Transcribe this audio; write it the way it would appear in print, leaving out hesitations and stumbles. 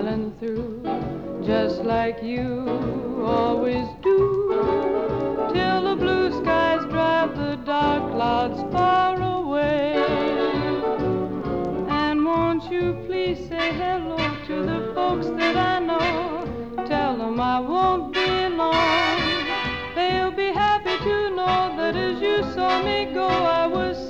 smiling through, just like you always do, till the blue skies drive the dark clouds far away. And won't you please say hello to the folks that I know? Tell them I won't be long. They'll be happy to know that as you saw me go, I was